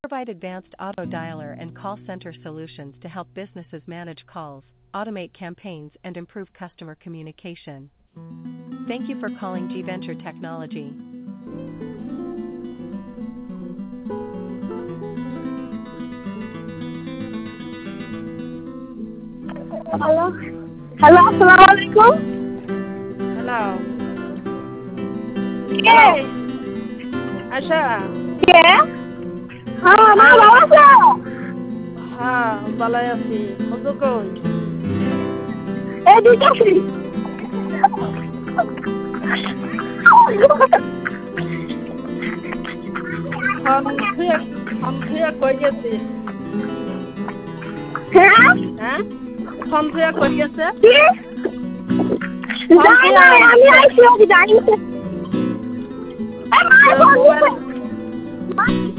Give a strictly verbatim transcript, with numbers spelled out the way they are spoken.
Provide advanced auto dialer and call center solutions to help businesses manage calls, automate campaigns, and improve customer communication. Thank you for calling G Venture Technology. Hello. Hello, assalamu alaikum. Hello. Yes. Asha. Yeah. हाँ माँ बाबा से हाँ balay aছি কত কই এই দুইটা free phone থুয়ে phone থুয়ে কই গেছি হ্যাঁ হ্যাঁ ফোন থুয়ে কই গেছে কি না না আমি আইছি ওই জানি এ মা ফোন